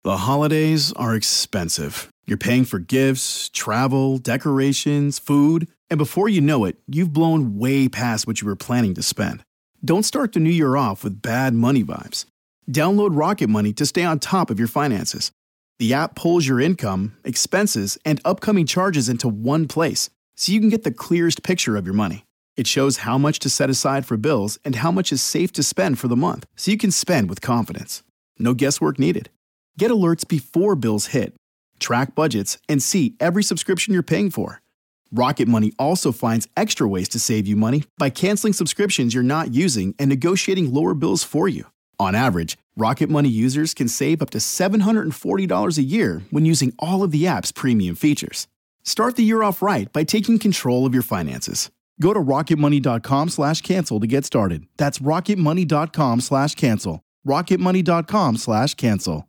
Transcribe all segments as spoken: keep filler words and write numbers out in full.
The holidays are expensive. You're paying for gifts, travel, decorations, food, and before you know it, you've blown way past what you were planning to spend. Don't start the new year off with bad money vibes. Download Rocket Money to stay on top of your finances. The app pulls your income, expenses, and upcoming charges into one place, so you can get the clearest picture of your money. It shows how much to set aside for bills and how much is safe to spend for the month, so you can spend with confidence. No guesswork needed. Get alerts before bills hit, track budgets, and see every subscription you're paying for. Rocket Money also finds extra ways to save you money by canceling subscriptions you're not using and negotiating lower bills for you. On average, Rocket Money users can save up to seven hundred forty dollars a year when using all of the app's premium features. Start the year off right by taking control of your finances. Go to rocketmoney.com slash cancel to get started. That's rocketmoney.com slash cancel. rocketmoney.com slash cancel.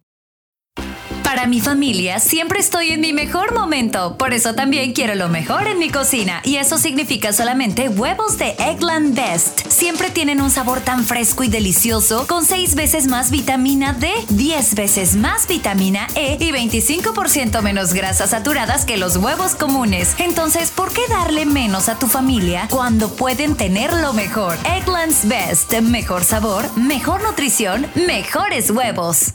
Para mi familia, siempre estoy en mi mejor momento. Por eso también quiero lo mejor en mi cocina. Y eso significa solamente huevos de Eggland Best. Siempre tienen un sabor tan fresco y delicioso, con seis veces más vitamina D, diez veces más vitamina E y veinticinco por ciento menos grasas saturadas que los huevos comunes. Entonces, ¿por qué darle menos a tu familia cuando pueden tener lo mejor? Eggland's Best. Mejor sabor, mejor nutrición, mejores huevos.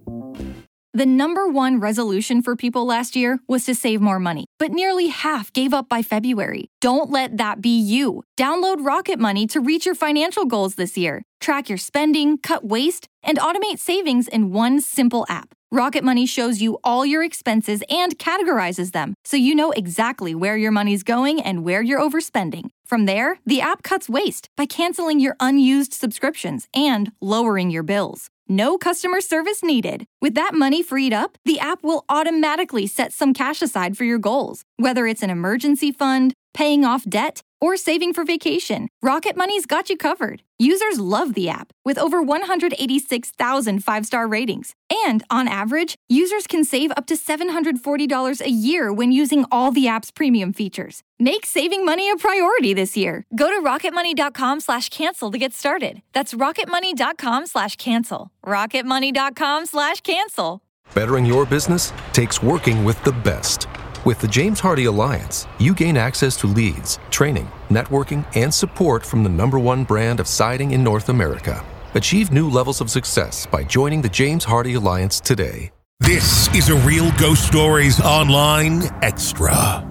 The number one resolution for people last year was to save more money, but nearly half gave up by February. Don't let that be you. Download Rocket Money to reach your financial goals this year. Track your spending, cut waste, and automate savings in one simple app. Rocket Money shows you all your expenses and categorizes them, so you know exactly where your money's going and where you're overspending. From there, the app cuts waste by canceling your unused subscriptions and lowering your bills. No customer service needed. With that money freed up, the app will automatically set some cash aside for your goals, whether it's an emergency fund, paying off debt, or saving for vacation. Rocket Money's got you covered. Users love the app, with over one hundred eighty-six thousand five-star ratings. And, on average, users can save up to seven hundred forty dollars a year when using all the app's premium features. Make saving money a priority this year. Go to rocketmoney.com slash cancel to get started. That's rocketmoney.com slash cancel. rocketmoney.com slash cancel. Bettering your business takes working with the best. With the James Hardie Alliance, you gain access to leads, training, networking, and support from the number one brand of siding in North America. Achieve new levels of success by joining the James Hardie Alliance today. This is a Real Ghost Stories Online Extra.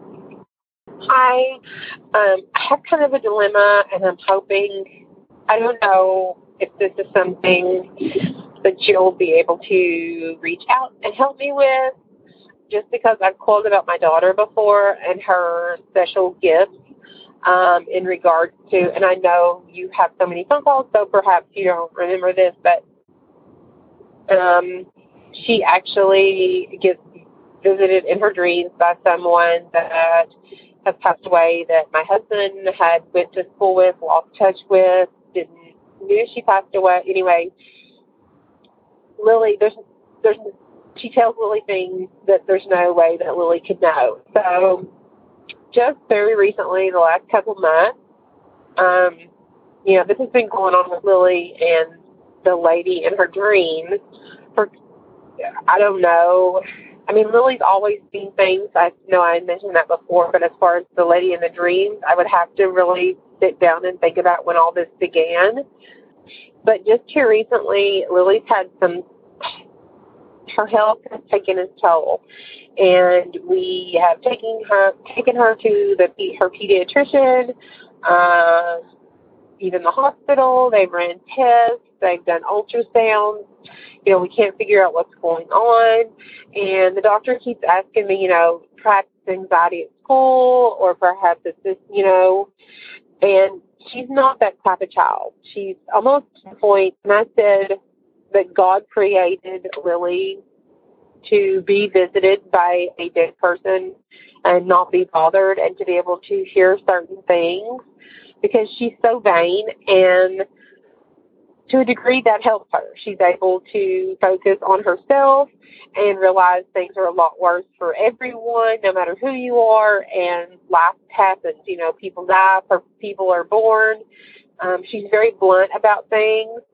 Hi. Um, I have kind of a dilemma, and I'm hoping, I don't know if this is something that you'll be able to reach out and help me with, just because I've called about my daughter before and her special gifts um, in regards to, and I know you have so many phone calls, so perhaps you don't remember this, but um, she actually gets visited in her dreams by someone that has passed away, that my husband had went to school with, lost touch with, didn't knew she passed away. Anyway, Lily, there's there's she tells Lily things that there's no way that Lily could know. So just very recently, the last couple months, um, you know, this has been going on with Lily and the lady in her dreams for, I don't know. I mean, Lily's always seen things. I know I mentioned that before, but as far as the lady in the dreams, I would have to really sit down and think about when all this began. But just here recently, Lily's had some, her health has taken its toll. And we have taken her taken her to the her pediatrician, uh, even the hospital. They've ran tests. They've done ultrasounds. You know, we can't figure out what's going on. And the doctor keeps asking me, you know, perhaps anxiety at school, or perhaps it's this, you know. And she's not that type of child. She's almost to the point, and I said that God created Lily to be visited by a dead person and not be bothered, and to be able to hear certain things, because she's so vain, and to a degree that helps her. She's able to focus on herself and realize things are a lot worse for everyone, no matter who you are, and life happens. You know, people die, or people are born. Um, she's very blunt about things,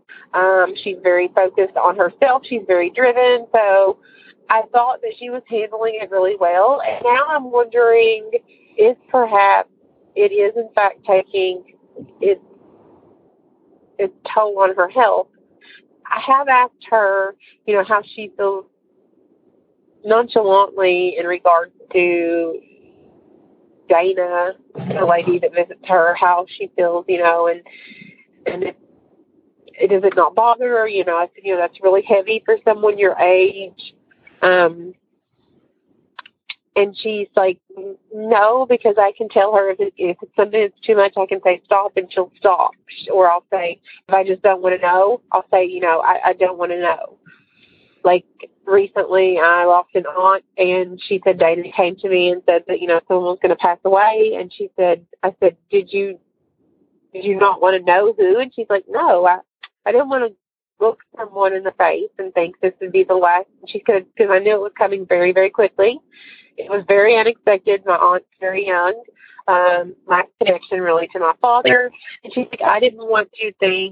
Um, she's very focused on herself. She's very driven. So I thought that she was handling it really well. And now I'm wondering if perhaps it is, in fact, taking its, its toll on her health. I have asked her, you know, how she feels nonchalantly in regards to Dana, the lady that visits her, how she feels, you know, and and it, it does it not bother her, you know, I said, you know, that's really heavy for someone your age. Um, and she's like, no, because I can tell her if, it, if it's something that's too much, I can say stop, and she'll stop. Or I'll say, if I just don't want to know, I'll say, you know, I, I don't want to know. Like recently, I lost an aunt, and she said Dana came to me and said that, you know, someone was going to pass away. And she said, I said, did you, did you not want to know who? And she's like, no, I, I didn't want to look someone in the face and think this would be the last. And she said, because I knew it was coming very, very quickly. It was very unexpected. My aunt's very young. Um, my connection really to my father. And she's like, I didn't want to think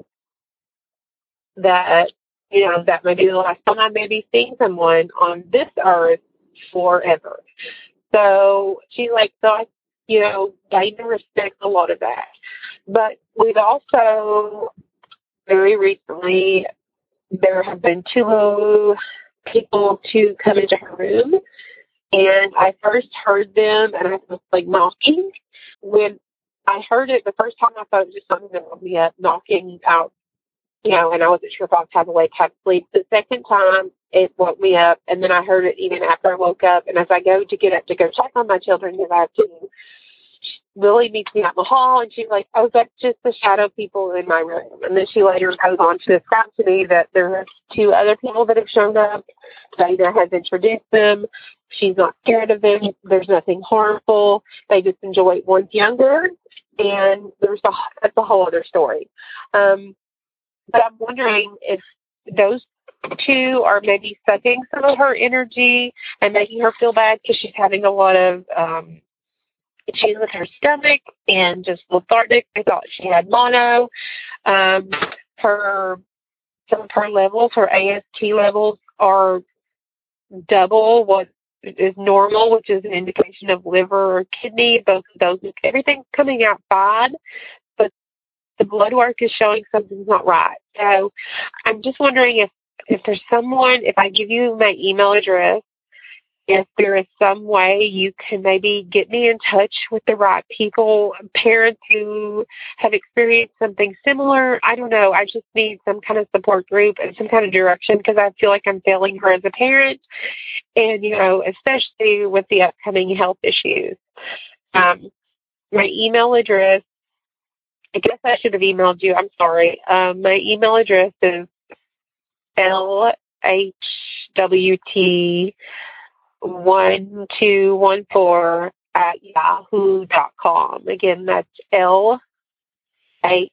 that, you know, that may be the last time I may be seeing someone on this earth forever. So she's like, so I, you know, Dana respects a lot of that. But we've also, very recently, there have been two people to come into her room. And I first heard them, and I was like knocking. When I heard it the first time, I thought it was just something that woke me up, knocking out, you know, and I wasn't sure if I was half awake, half asleep. The second time, it woke me up, and then I heard it even after I woke up. And as I go to get up to go check on my children, because I have to, Lily meets me out in the hall, and she's like, oh, that's just the shadow people in my room. And then she later goes on to describe to me that there are two other people that have shown up. Dana has introduced them. She's not scared of them. There's nothing harmful. They just enjoy it. One's younger, and there's a, that's a whole other story. Um, but I'm wondering if those two are maybe sucking some of her energy and making her feel bad because she's having a lot of um, issues with her stomach and just lethargic. I thought she had mono. Um, her some of her levels, her A S T levels, are double what is normal, which is an indication of liver or kidney. Both of those, everything's coming out fine, but the blood work is showing something's not right. So I'm just wondering if, if there's someone, if I give you my email address, if there is some way you can maybe get me in touch with the right people, parents who have experienced something similar. I don't know. I just need some kind of support group and some kind of direction because I feel like I'm failing her as a parent. And, you know, especially with the upcoming health issues. Um, my email address, I guess I should have emailed you. I'm sorry. Um, my email address is L H W T one two one four at yahoo dot com. Again, that's L H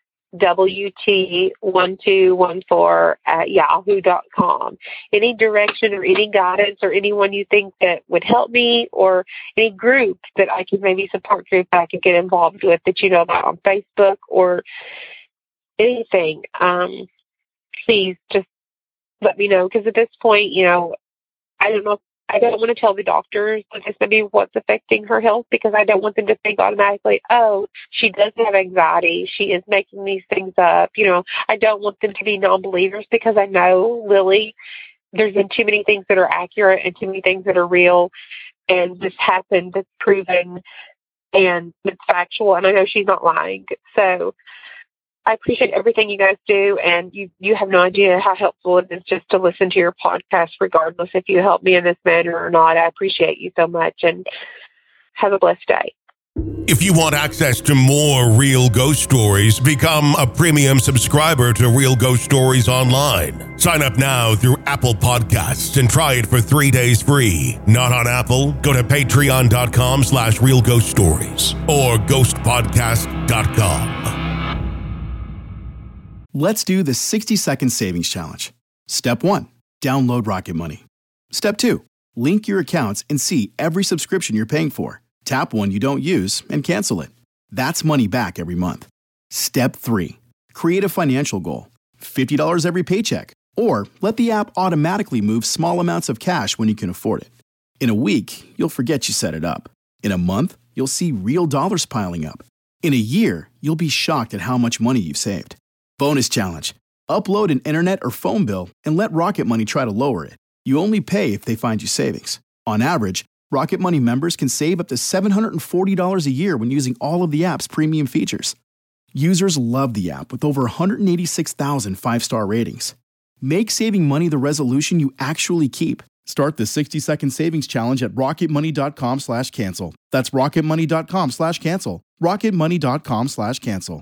W T one two one four at yahoo dot com. Any direction or any guidance or anyone you think that would help me, or any group that I could maybe support group that I could get involved with that you know about on Facebook or anything, um, please just let me know. Because at this point, you know, I don't know if I don't want to tell the doctors that this may be what's affecting her health because I don't want them to think automatically, oh, she does have anxiety. She is making these things up. You know, I don't want them to be non-believers because I know, Lily, there's been too many things that are accurate and too many things that are real. And this happened, it's proven, and it's factual. And I know she's not lying. So I appreciate everything you guys do, and you, you have no idea how helpful it is just to listen to your podcast, regardless if you help me in this manner or not. I appreciate you so much, and have a blessed day. If you want access to more Real Ghost Stories, become a premium subscriber to Real Ghost Stories Online. Sign up now through Apple Podcasts and try it for three days free. Not on Apple? Go to patreon.com slash Real Ghost Stories or ghost podcast dot com. Let's do the sixty second savings challenge. Step one, download Rocket Money. Step two, link your accounts and see every subscription you're paying for. Tap one you don't use and cancel it. That's money back every month. Step three, Create a financial goal, fifty dollars every paycheck, or let the app automatically move small amounts of cash when you can afford it. In a week, you'll forget you set it up. In a month, you'll see real dollars piling up. In a year, you'll be shocked at how much money you've saved. Bonus challenge. Upload an internet or phone bill and let Rocket Money try to lower it. You only pay if they find you savings. On average, Rocket Money members can save up to seven hundred forty dollars a year when using all of the app's premium features. Users love the app with over one hundred eighty-six thousand five-star ratings. Make saving money the resolution you actually keep. Start the sixty-second savings challenge at rocketmoney.com slash cancel. That's rocketmoney.com slash cancel. rocketmoney.com slash cancel.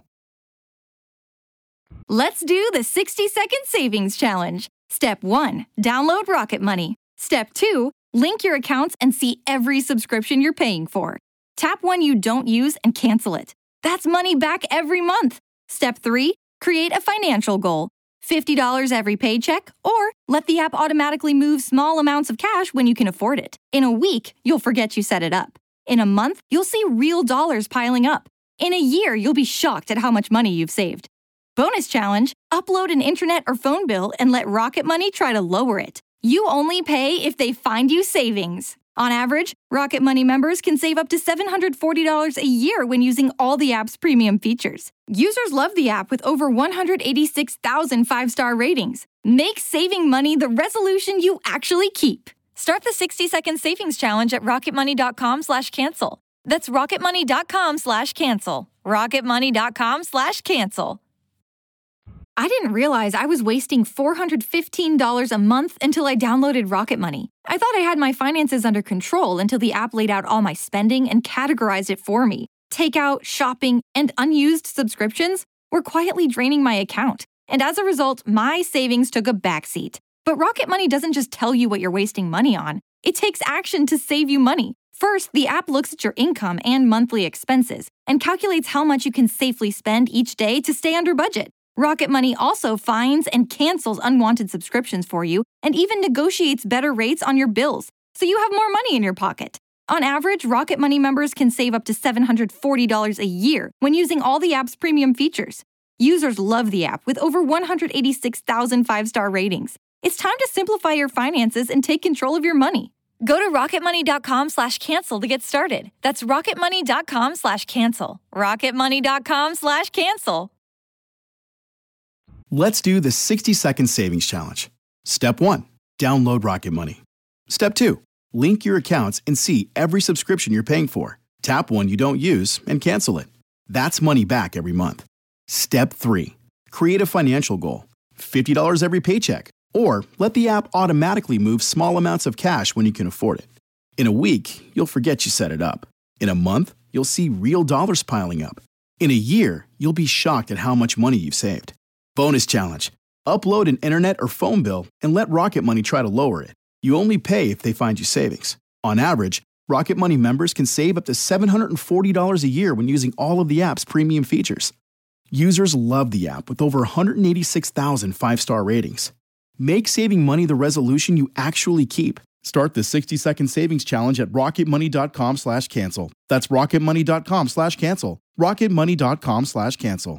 Let's do the sixty-second savings challenge. Step one, download Rocket Money. Step two, link your accounts and see every subscription you're paying for. Tap one you don't use and cancel it. That's money back every month. Step three, create a financial goal. fifty dollars every paycheck, or let the app automatically move small amounts of cash when you can afford it. In a week, you'll forget you set it up. In a month, you'll see real dollars piling up. In a year, you'll be shocked at how much money you've saved. Bonus challenge, upload an internet or phone bill and let Rocket Money try to lower it. You only pay if they find you savings. On average, Rocket Money members can save up to seven hundred forty dollars a year when using all the app's premium features. Users love the app with over one hundred eighty-six thousand five-star ratings. Make saving money the resolution you actually keep. Start the sixty-second savings challenge at rocketmoney.com slash cancel. That's rocketmoney.com slash cancel. rocketmoney.com slash cancel. I didn't realize I was wasting four hundred fifteen dollars a month until I downloaded Rocket Money. I thought I had my finances under control until the app laid out all my spending and categorized it for me. Takeout, shopping, and unused subscriptions were quietly draining my account. And as a result, my savings took a backseat. But Rocket Money doesn't just tell you what you're wasting money on. It takes action to save you money. First, the app looks at your income and monthly expenses and calculates how much you can safely spend each day to stay under budget. Rocket Money also finds and cancels unwanted subscriptions for you and even negotiates better rates on your bills, so you have more money in your pocket. On average, Rocket Money members can save up to seven hundred forty dollars a year when using all the app's premium features. Users love the app with over one hundred eighty-six thousand five-star ratings. It's time to simplify your finances and take control of your money. Go to rocketmoney.com slash cancel to get started. That's rocketmoney.com slash cancel. rocketmoney.com slash cancel. Let's do the sixty-second savings challenge. Step one, download Rocket Money. Step two, link your accounts and see every subscription you're paying for. Tap one you don't use and cancel it. That's money back every month. Step three, create a financial goal. fifty dollars every paycheck, or let the app automatically move small amounts of cash when you can afford it. In a week, you'll forget you set it up. In a month, you'll see real dollars piling up. In a year, you'll be shocked at how much money you've saved. Bonus challenge. Upload an internet or phone bill and let Rocket Money try to lower it. You only pay if they find you savings. On average, Rocket Money members can save up to seven hundred forty dollars a year when using all of the app's premium features. Users love the app with over one hundred eighty-six thousand five-star ratings. Make saving money the resolution you actually keep. Start the sixty-second savings challenge at rocketmoney.com slash cancel. That's rocketmoney.com slash cancel. rocketmoney.com slash cancel.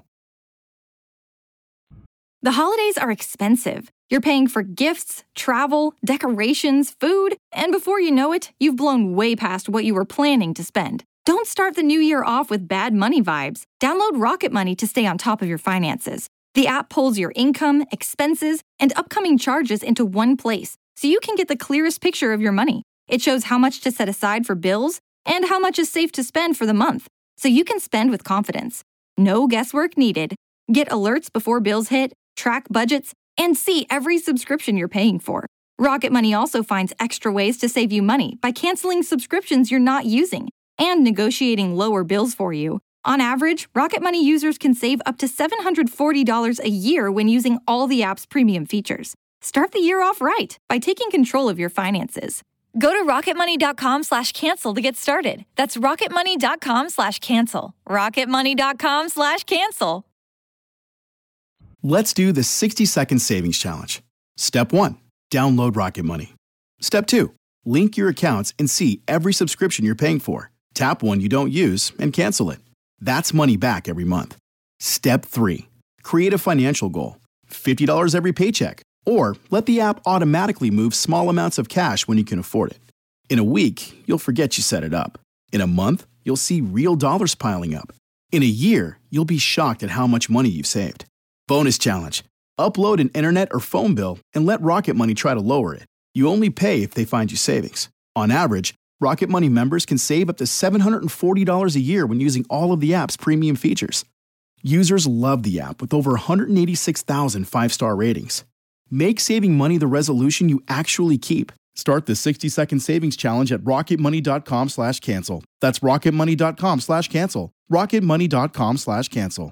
The holidays are expensive. You're paying for gifts, travel, decorations, food, and before you know it, you've blown way past what you were planning to spend. Don't start the new year off with bad money vibes. Download Rocket Money to stay on top of your finances. The app pulls your income, expenses, and upcoming charges into one place, so you can get the clearest picture of your money. It shows how much to set aside for bills and how much is safe to spend for the month, so you can spend with confidence. No guesswork needed. Get alerts before bills hit, track budgets, and see every subscription you're paying for. Rocket Money also finds extra ways to save you money by canceling subscriptions you're not using and negotiating lower bills for you. On average, Rocket Money users can save up to seven hundred forty dollars a year when using all the app's premium features. Start the year off right by taking control of your finances. Go to rocketmoney.com slash cancel to get started. That's rocketmoney.com slash cancel. rocketmoney.com slash cancel. Let's do the sixty-second savings challenge. Step one, download Rocket Money. Step two, link your accounts and see every subscription you're paying for. Tap one you don't use and cancel it. That's money back every month. Step three, Create a financial goal, fifty dollars every paycheck, or let the app automatically move small amounts of cash when you can afford it. In a week, you'll forget you set it up. In a month, you'll see real dollars piling up. In a year, you'll be shocked at how much money you've saved. Bonus challenge. Upload an internet or phone bill and let Rocket Money try to lower it. You only pay if they find you savings. On average, Rocket Money members can save up to seven hundred forty dollars a year when using all of the app's premium features. Users love the app with over one hundred eighty-six thousand five-star ratings. Make saving money the resolution you actually keep. Start the sixty-second savings challenge at rocketmoney.com slash cancel. That's rocketmoney.com slash cancel. rocketmoney.com slash cancel.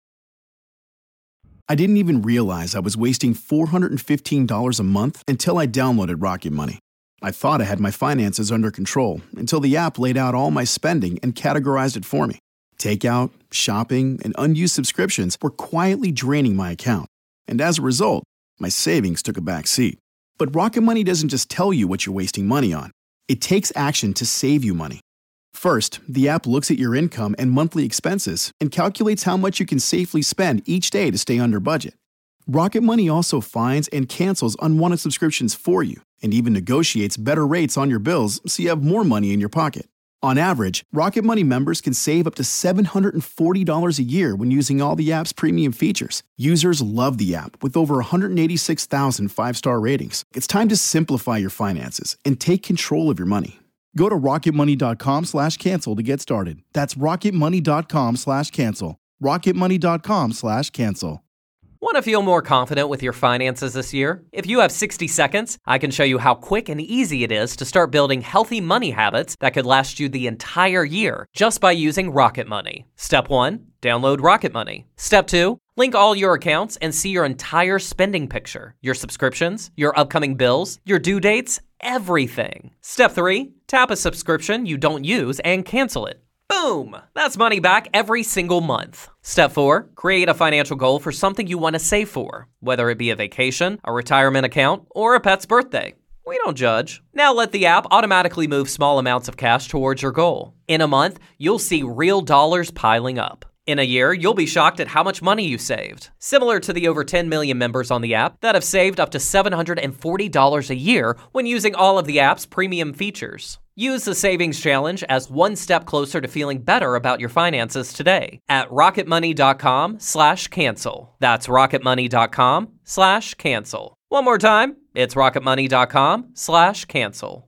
I didn't even realize I was wasting four hundred fifteen dollars a month until I downloaded Rocket Money. I thought I had my finances under control until the app laid out all my spending and categorized it for me. Takeout, shopping, and unused subscriptions were quietly draining my account. And as a result, my savings took a back seat. But Rocket Money doesn't just tell you what you're wasting money on. It takes action to save you money. First, the app looks at your income and monthly expenses and calculates how much you can safely spend each day to stay under budget. Rocket Money also finds and cancels unwanted subscriptions for you and even negotiates better rates on your bills so you have more money in your pocket. On average, Rocket Money members can save up to seven hundred forty dollars a year when using all the app's premium features. Users love the app with over one hundred eighty-six thousand five-star ratings. It's time to simplify your finances and take control of your money. Go to rocketmoney.com slash cancel to get started. That's rocketmoney.com slash cancel. rocketmoney.com slash cancel. Want to feel more confident with your finances this year? If you have sixty seconds, I can show you how quick and easy it is to start building healthy money habits that could last you the entire year just by using Rocket Money. Step one, download Rocket Money. Step two, link all your accounts and see your entire spending picture, your subscriptions, your upcoming bills, your due dates, everything. Step three, tap a subscription you don't use and cancel it. Boom! That's money back every single month. Step four, create a financial goal for something you want to save for, whether it be a vacation, a retirement account, or a pet's birthday. We don't judge. Now let the app automatically move small amounts of cash towards your goal. In a month, you'll see real dollars piling up. In a year, you'll be shocked at how much money you saved. Similar to the over ten million members on the app that have saved up to seven hundred forty dollars a year when using all of the app's premium features. Use the Savings Challenge as one step closer to feeling better about your finances today at rocketmoney.com slash cancel. That's rocketmoney.com slash cancel. One more time, it's rocketmoney.com slash cancel.